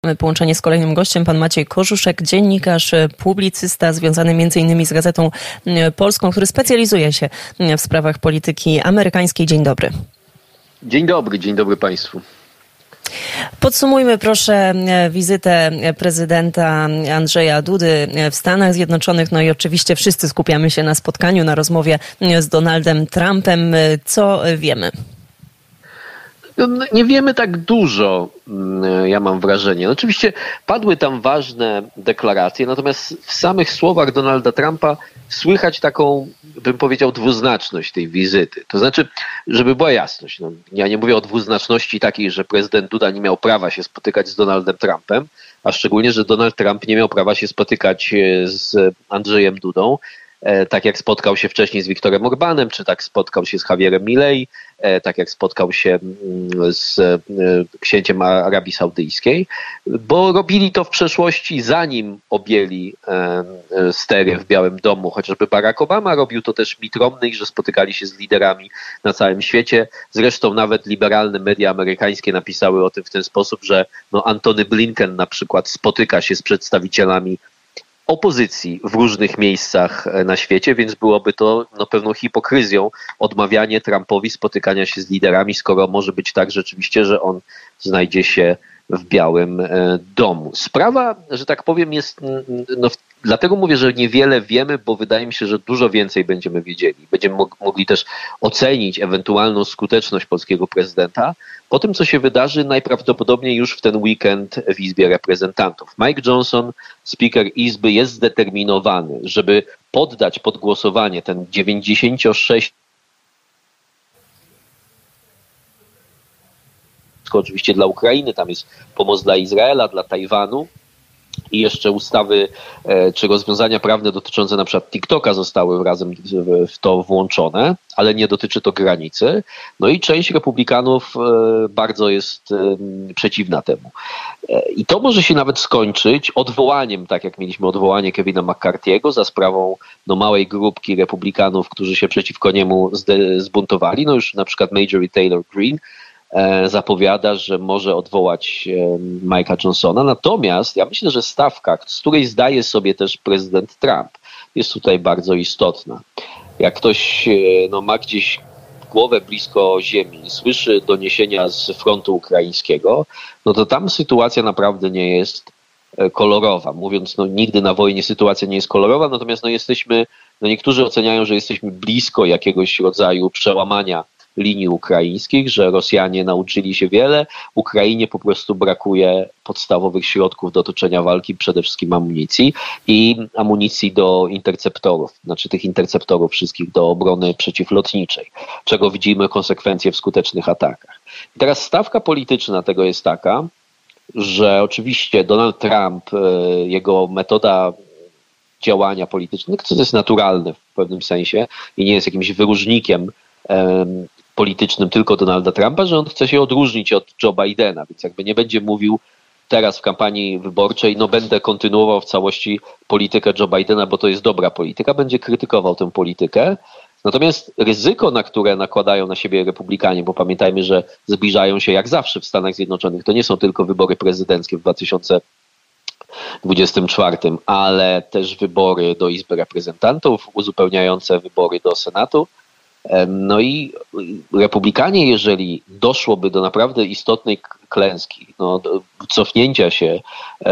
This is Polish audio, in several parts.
Mamy połączenie z kolejnym gościem, pan Maciej Korzuszek, dziennikarz, publicysta związany m.in. z Gazetą Polską, który specjalizuje się w sprawach polityki amerykańskiej. Dzień dobry. Dzień dobry Państwu. Podsumujmy proszę wizytę prezydenta Andrzeja Dudy w Stanach Zjednoczonych. No i oczywiście wszyscy skupiamy się na spotkaniu, na rozmowie z Donaldem Trumpem. Co wiemy? Nie wiemy tak dużo, ja mam wrażenie. Oczywiście padły tam ważne deklaracje, natomiast w samych słowach Donalda Trumpa słychać taką, bym powiedział, dwuznaczność tej wizyty. To znaczy, żeby była jasność, ja nie mówię o dwuznaczności takiej, że prezydent Duda nie miał prawa się spotykać z Donaldem Trumpem, a szczególnie, że Donald Trump nie miał prawa się spotykać z Andrzejem Dudą, tak jak spotkał się wcześniej z Viktorem Orbánem, czy tak spotkał się z Javierem Milei, tak jak spotkał się z księciem Arabii Saudyjskiej, bo robili to w przeszłości, zanim objęli stery w Białym Domu. Chociażby Barack Obama robił to też Mitt Romney, że spotykali się z liderami na całym świecie. Zresztą nawet liberalne media amerykańskie napisały o tym w ten sposób, że Antony Blinken na przykład spotyka się z przedstawicielami opozycji w różnych miejscach na świecie, więc byłoby to pewną hipokryzją odmawianie Trumpowi spotykania się z liderami, skoro może być tak rzeczywiście, że on znajdzie się w Białym Domu. Sprawa, że tak powiem, jest, dlatego mówię, że niewiele wiemy, bo wydaje mi się, że dużo więcej będziemy wiedzieli. Będziemy mogli też ocenić ewentualną skuteczność polskiego prezydenta po tym, co się wydarzy najprawdopodobniej już w ten weekend w Izbie Reprezentantów. Mike Johnson, speaker Izby, jest zdeterminowany, żeby poddać pod głosowanie ten 96 oczywiście dla Ukrainy, tam jest pomoc dla Izraela, dla Tajwanu i jeszcze ustawy czy rozwiązania prawne dotyczące na przykład TikToka zostały razem w to włączone, ale nie dotyczy to granicy. No i część republikanów bardzo jest przeciwna temu. I to może się nawet skończyć odwołaniem, tak jak mieliśmy odwołanie Kevina McCarthy'ego za sprawą małej grupki republikanów, którzy się przeciwko niemu zbuntowali. No już na przykład Marjorie Taylor Greene zapowiada, że może odwołać Mike'a Johnsona. Natomiast ja myślę, że stawka, z której zdaje sobie też prezydent Trump, jest tutaj bardzo istotna. Jak ktoś ma gdzieś głowę blisko ziemi i słyszy doniesienia z frontu ukraińskiego, to tam sytuacja naprawdę nie jest kolorowa. Mówiąc, nigdy na wojnie sytuacja nie jest kolorowa, natomiast jesteśmy, niektórzy oceniają, że jesteśmy blisko jakiegoś rodzaju przełamania linii ukraińskich, że Rosjanie nauczyli się wiele, Ukrainie po prostu brakuje podstawowych środków do toczenia walki, przede wszystkim amunicji i amunicji do interceptorów, znaczy tych interceptorów wszystkich do obrony przeciwlotniczej, czego widzimy konsekwencje w skutecznych atakach. I teraz stawka polityczna tego jest taka, że oczywiście Donald Trump, jego metoda działania politycznego, co jest naturalne w pewnym sensie i nie jest jakimś wyróżnikiem politycznym tylko Donalda Trumpa, że on chce się odróżnić od Joe Bidena, więc jakby nie będzie mówił teraz w kampanii wyborczej, będę kontynuował w całości politykę Joe Bidena, bo to jest dobra polityka, będzie krytykował tę politykę. Natomiast ryzyko, na które nakładają na siebie republikanie, bo pamiętajmy, że zbliżają się jak zawsze w Stanach Zjednoczonych, to nie są tylko wybory prezydenckie w 2024, ale też wybory do Izby Reprezentantów, uzupełniające wybory do Senatu. No i republikanie, jeżeli doszłoby do naprawdę istotnej klęski, cofnięcia się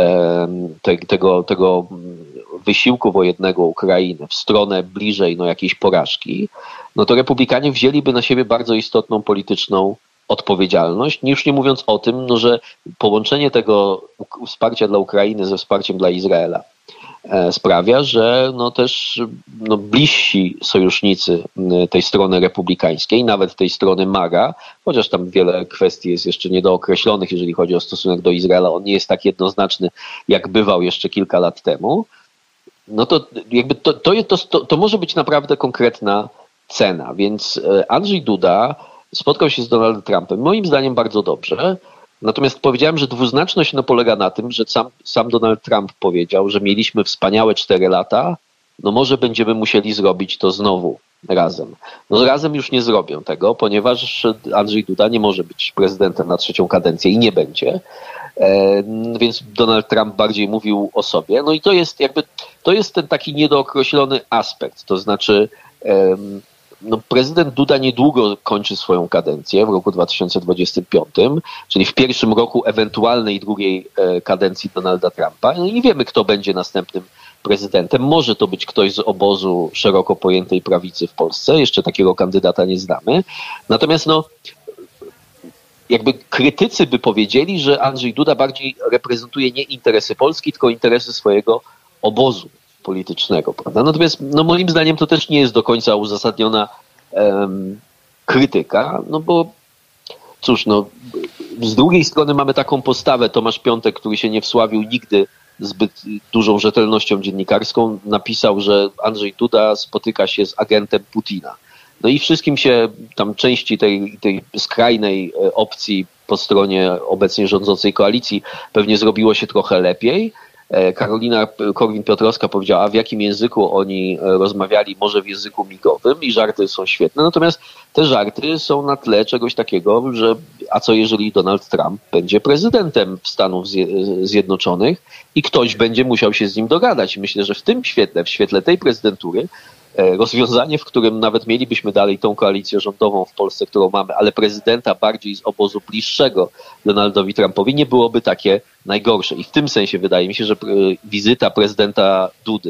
tego wysiłku wojennego Ukrainy w stronę bliżej jakiejś porażki, to republikanie wzięliby na siebie bardzo istotną polityczną odpowiedzialność, już nie mówiąc o tym, że połączenie tego wsparcia dla Ukrainy ze wsparciem dla Izraela sprawia, że też bliżsi sojusznicy tej strony republikańskiej, nawet tej strony MAGA, chociaż tam wiele kwestii jest jeszcze niedookreślonych, jeżeli chodzi o stosunek do Izraela, on nie jest tak jednoznaczny, jak bywał jeszcze kilka lat temu, to może być naprawdę konkretna cena. Więc Andrzej Duda spotkał się z Donaldem Trumpem, moim zdaniem bardzo dobrze. Natomiast powiedziałem, że dwuznaczność polega na tym, że sam Donald Trump powiedział, że mieliśmy wspaniałe 4 lata, może będziemy musieli zrobić to znowu razem. No razem już nie zrobią tego, ponieważ Andrzej Duda nie może być prezydentem na 3. kadencję i nie będzie. Więc Donald Trump bardziej mówił o sobie. No i to jest ten taki niedookreślony aspekt. To znaczy prezydent Duda niedługo kończy swoją kadencję w roku 2025, czyli w pierwszym roku ewentualnej drugiej kadencji Donalda Trumpa. No i nie wiemy, kto będzie następnym prezydentem. Może to być ktoś z obozu szeroko pojętej prawicy w Polsce. Jeszcze takiego kandydata nie znamy. Natomiast jakby krytycy by powiedzieli, że Andrzej Duda bardziej reprezentuje nie interesy Polski, tylko interesy swojego obozu politycznego, prawda? Natomiast moim zdaniem to też nie jest do końca uzasadniona krytyka, bo cóż, z drugiej strony mamy taką postawę. Tomasz Piątek, który się nie wsławił nigdy zbyt dużą rzetelnością dziennikarską, napisał, że Andrzej Duda spotyka się z agentem Putina. No i wszystkim się tam części tej skrajnej opcji po stronie obecnie rządzącej koalicji pewnie zrobiło się trochę lepiej. Karolina Korwin-Piotrowska powiedziała, w jakim języku oni rozmawiali, może w języku migowym, i żarty są świetne. Natomiast te żarty są na tle czegoś takiego, że a co jeżeli Donald Trump będzie prezydentem Stanów Zjednoczonych i ktoś będzie musiał się z nim dogadać. Myślę, że w tym świetle, w świetle tej prezydentury, rozwiązanie, w którym nawet mielibyśmy dalej tą koalicję rządową w Polsce, którą mamy, ale prezydenta bardziej z obozu bliższego Donaldowi Trumpowi, nie byłoby takie najgorsze. I w tym sensie wydaje mi się, że wizyta prezydenta Dudy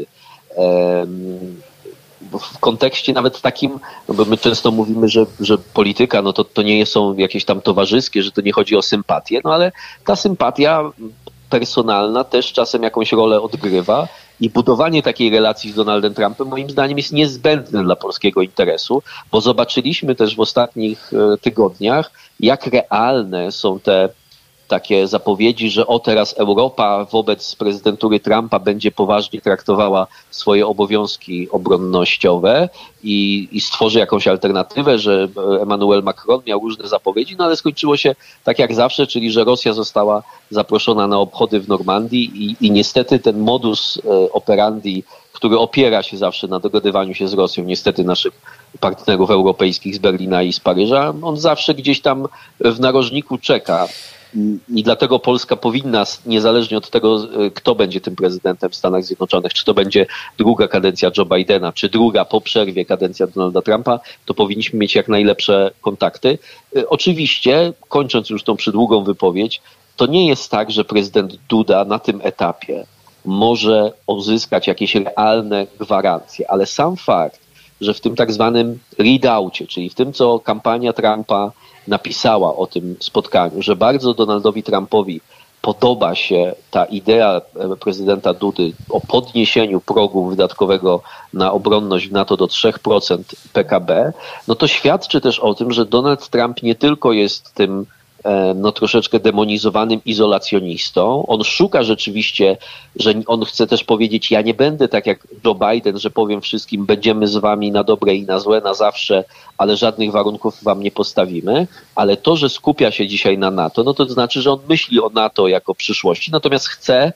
w kontekście nawet takim, bo my często mówimy, że polityka, to nie są jakieś tam towarzyskie, że to nie chodzi o sympatię, ale ta sympatia personalna też czasem jakąś rolę odgrywa i budowanie takiej relacji z Donaldem Trumpem moim zdaniem jest niezbędne dla polskiego interesu, bo zobaczyliśmy też w ostatnich tygodniach, jak realne są te takie zapowiedzi, że teraz Europa wobec prezydentury Trumpa będzie poważnie traktowała swoje obowiązki obronnościowe i stworzy jakąś alternatywę, że Emmanuel Macron miał różne zapowiedzi, ale skończyło się tak jak zawsze, czyli że Rosja została zaproszona na obchody w Normandii i niestety ten modus operandi, który opiera się zawsze na dogadywaniu się z Rosją, niestety naszych partnerów europejskich z Berlina i z Paryża, on zawsze gdzieś tam w narożniku czeka. I dlatego Polska powinna, niezależnie od tego, kto będzie tym prezydentem w Stanach Zjednoczonych, czy to będzie druga kadencja Joe Bidena, czy druga po przerwie kadencja Donalda Trumpa, to powinniśmy mieć jak najlepsze kontakty. Oczywiście, kończąc już tą przydługą wypowiedź, to nie jest tak, że prezydent Duda na tym etapie może uzyskać jakieś realne gwarancje, ale sam fakt, że w tym tak zwanym readoucie, czyli w tym, co kampania Trumpa napisała o tym spotkaniu, że bardzo Donaldowi Trumpowi podoba się ta idea prezydenta Dudy o podniesieniu progu wydatkowego na obronność w NATO do 3% PKB, to świadczy też o tym, że Donald Trump nie tylko jest tym troszeczkę demonizowanym izolacjonistą. On szuka rzeczywiście, że on chce też powiedzieć, ja nie będę tak jak Joe Biden, że powiem wszystkim, będziemy z wami na dobre i na złe, na zawsze, ale żadnych warunków wam nie postawimy. Ale to, że skupia się dzisiaj na NATO, to znaczy, że on myśli o NATO jako przyszłości, natomiast chce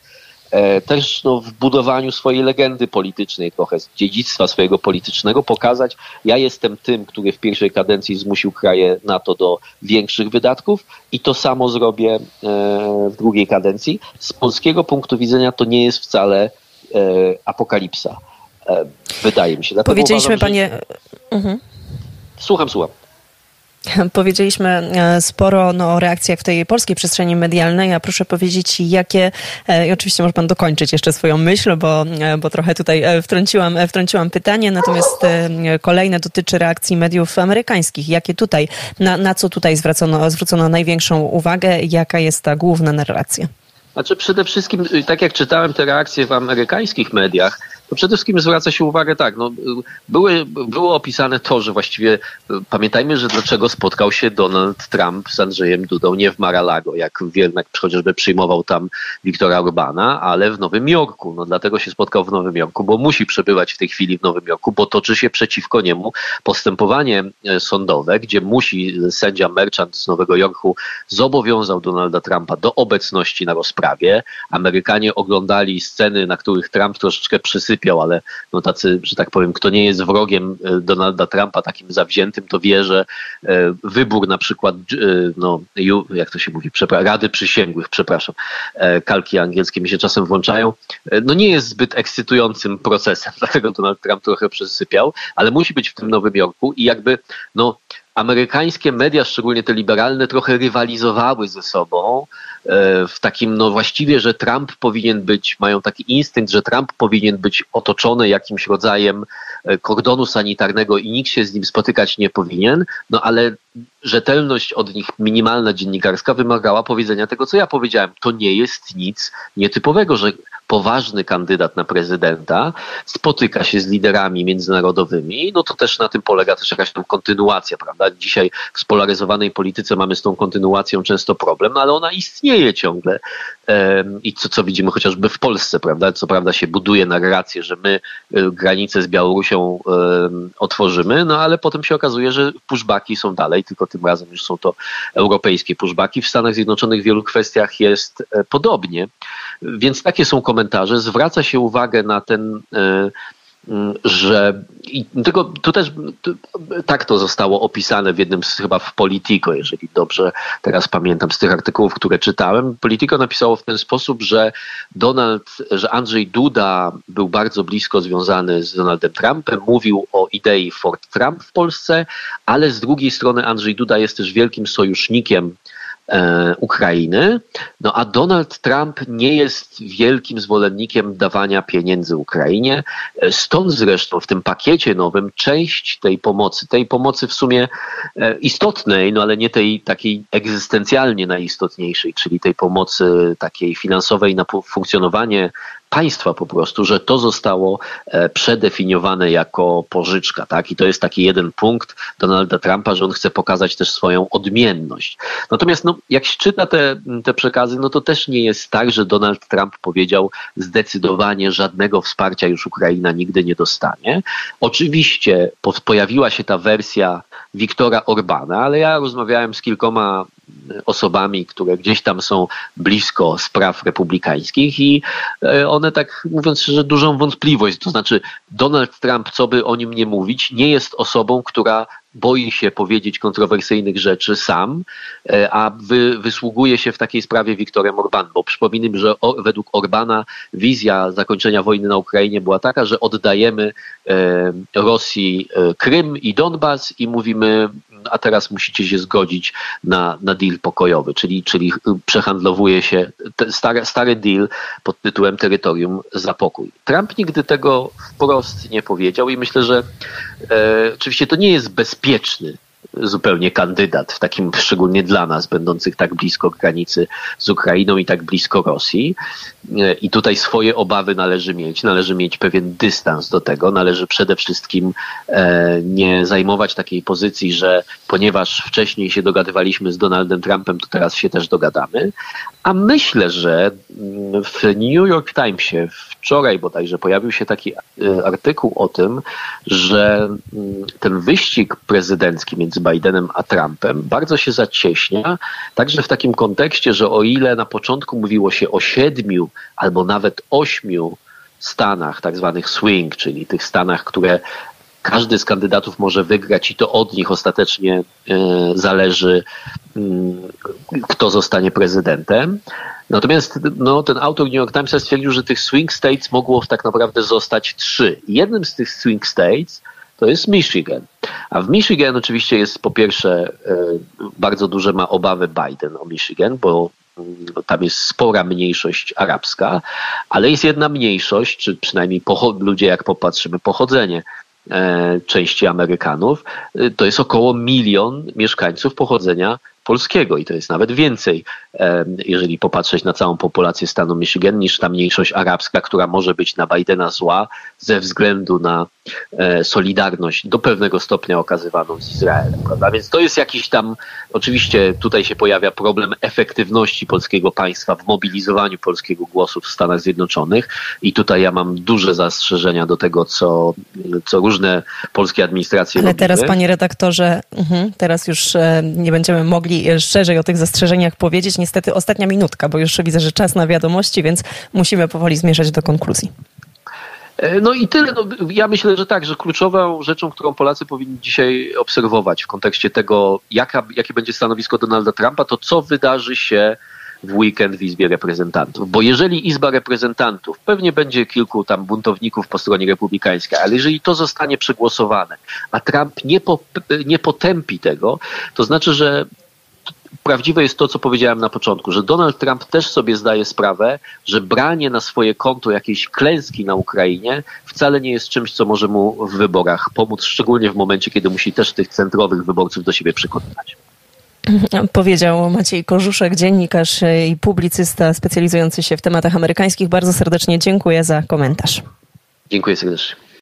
też w budowaniu swojej legendy politycznej, trochę z dziedzictwa swojego politycznego pokazać, ja jestem tym, który w pierwszej kadencji zmusił kraje NATO do większych wydatków i to samo zrobię w drugiej kadencji. Z polskiego punktu widzenia to nie jest wcale apokalipsa. Wydaje mi się. Dlatego powiedzieliśmy, uważam, że... panie... Słucham. Powiedzieliśmy sporo o reakcjach w tej polskiej przestrzeni medialnej, a proszę powiedzieć, jakie, i oczywiście może pan dokończyć jeszcze swoją myśl, bo trochę tutaj wtrąciłam pytanie, natomiast kolejne dotyczy reakcji mediów amerykańskich. Jakie tutaj, na co tutaj zwrócono największą uwagę, jaka jest ta główna narracja? Znaczy przede wszystkim, tak jak czytałem te reakcje w amerykańskich mediach, to przede wszystkim zwraca się uwagę tak, było opisane to, że właściwie pamiętajmy, że dlaczego spotkał się Donald Trump z Andrzejem Dudą nie w Mar-a-Lago, jak chociażby przyjmował tam Viktora Orbana, ale w Nowym Jorku. Dlatego się spotkał w Nowym Jorku, bo musi przebywać w tej chwili w Nowym Jorku, bo toczy się przeciwko niemu postępowanie sądowe, gdzie sędzia Merchant z Nowego Jorku zobowiązał Donalda Trumpa do obecności na rozprawie. Amerykanie oglądali sceny, na których Trump troszeczkę przysypał sypiał, ale no tacy, że tak powiem, kto nie jest wrogiem Donalda Trumpa takim zawziętym, to wie, że wybór na przykład, jak to się mówi, Rady Przysięgłych, kalki angielskie mi się czasem włączają, no nie jest zbyt ekscytującym procesem, dlatego Donald Trump trochę przesypiał, ale musi być w tym Nowym Jorku i jakby, amerykańskie media, szczególnie te liberalne, trochę rywalizowały ze sobą w takim, właściwie, że Trump powinien być, mają taki instynkt, że Trump powinien być otoczony jakimś rodzajem kordonu sanitarnego i nikt się z nim spotykać nie powinien, ale rzetelność od nich minimalna dziennikarska wymagała powiedzenia tego, co ja powiedziałem. To nie jest nic nietypowego, że poważny kandydat na prezydenta spotyka się z liderami międzynarodowymi, to też na tym polega też jakaś tam kontynuacja, prawda? Dzisiaj w spolaryzowanej polityce mamy z tą kontynuacją często problem, ale ona istnieje ciągle i co widzimy chociażby w Polsce, prawda? Co prawda się buduje narrację, że my granicę z Białorusią otworzymy, ale potem się okazuje, że pushbacki są dalej, tylko tym razem już są to europejskie pushbacki. W Stanach Zjednoczonych w wielu kwestiach jest podobnie, więc takie są komentarze. Zwraca się uwagę na ten, że i tylko tu też tak to zostało opisane w jednym chyba w Politico, jeżeli dobrze teraz pamiętam z tych artykułów, które czytałem. Politico napisało w ten sposób, że Andrzej Duda był bardzo blisko związany z Donaldem Trumpem, mówił o idei Fort Trump w Polsce, ale z drugiej strony Andrzej Duda jest też wielkim sojusznikiem Ukrainy, a Donald Trump nie jest wielkim zwolennikiem dawania pieniędzy Ukrainie. Stąd zresztą w tym pakiecie nowym część tej pomocy w sumie istotnej, ale nie tej takiej egzystencjalnie najistotniejszej, czyli tej pomocy takiej finansowej na funkcjonowanie państwa po prostu, że to zostało przedefiniowane jako pożyczka, tak? I to jest taki jeden punkt Donalda Trumpa, że on chce pokazać też swoją odmienność. Natomiast jak się czyta te przekazy, to też nie jest tak, że Donald Trump powiedział zdecydowanie żadnego wsparcia już Ukraina nigdy nie dostanie. Oczywiście pojawiła się ta wersja Viktora Orbana, ale ja rozmawiałem z kilkoma osobami, które gdzieś tam są blisko spraw republikańskich i one tak mówiąc szczerze dużą wątpliwość, to znaczy Donald Trump, co by o nim nie mówić, nie jest osobą, która boi się powiedzieć kontrowersyjnych rzeczy sam, a wysługuje się w takiej sprawie Viktorem Orbán, bo przypominam, że według Orbana wizja zakończenia wojny na Ukrainie była taka, że oddajemy Rosji Krym i Donbas i mówimy, a teraz musicie się zgodzić na deal pokojowy, czyli przehandlowuje się stary deal pod tytułem terytorium za pokój. Trump nigdy tego wprost nie powiedział i myślę, że oczywiście to nie jest bezpieczny zupełnie kandydat, w takim szczególnie dla nas, będących tak blisko granicy z Ukrainą i tak blisko Rosji. I tutaj swoje obawy należy mieć pewien dystans do tego. Należy przede wszystkim nie zajmować takiej pozycji, że ponieważ wcześniej się dogadywaliśmy z Donaldem Trumpem, to teraz się też dogadamy. A myślę, że w New York Timesie wczoraj bodajże pojawił się taki artykuł o tym, że ten wyścig prezydencki między Bidenem a Trumpem bardzo się zacieśnia, także w takim kontekście, że o ile na początku mówiło się o 7 albo nawet 8 stanach, tak zwanych swing, czyli tych stanach, które każdy z kandydatów może wygrać i to od nich ostatecznie zależy, kto zostanie prezydentem. Natomiast ten autor New York Timesa stwierdził, że tych swing states mogło tak naprawdę zostać 3. Jednym z tych swing states to jest Michigan. A w Michigan oczywiście jest po pierwsze bardzo duże ma obawy Biden o Michigan, bo tam jest spora mniejszość arabska, ale jest jedna mniejszość, czy przynajmniej ludzie, jak popatrzymy, pochodzenie części Amerykanów, to jest około 1 milion mieszkańców pochodzenia polskiego i to jest nawet więcej, jeżeli popatrzeć na całą populację stanu Michigan, niż ta mniejszość arabska, która może być na Bidena zła ze względu na solidarność do pewnego stopnia okazywaną z Izraelem, prawda? Więc to jest jakiś tam, oczywiście tutaj się pojawia problem efektywności polskiego państwa w mobilizowaniu polskiego głosu w Stanach Zjednoczonych i tutaj ja mam duże zastrzeżenia do tego, co różne polskie administracje robiły. Ale teraz, panie redaktorze, teraz już nie będziemy mogli szerzej o tych zastrzeżeniach powiedzieć. Niestety ostatnia minutka, bo już widzę, że czas na wiadomości, więc musimy powoli zmierzać do konkluzji. No i tyle. No, ja myślę, że tak, że kluczową rzeczą, którą Polacy powinni dzisiaj obserwować w kontekście tego, jakie będzie stanowisko Donalda Trumpa, to co wydarzy się w weekend w Izbie Reprezentantów. Bo jeżeli Izba Reprezentantów, pewnie będzie kilku tam buntowników po stronie republikańskiej, ale jeżeli to zostanie przegłosowane, a Trump nie potępi tego, to znaczy, że prawdziwe jest to, co powiedziałem na początku, że Donald Trump też sobie zdaje sprawę, że branie na swoje konto jakiejś klęski na Ukrainie wcale nie jest czymś, co może mu w wyborach pomóc, szczególnie w momencie, kiedy musi też tych centrowych wyborców do siebie przekonywać. Powiedział Maciej Korzuszek, dziennikarz i publicysta specjalizujący się w tematach amerykańskich. Bardzo serdecznie dziękuję za komentarz. Dziękuję serdecznie.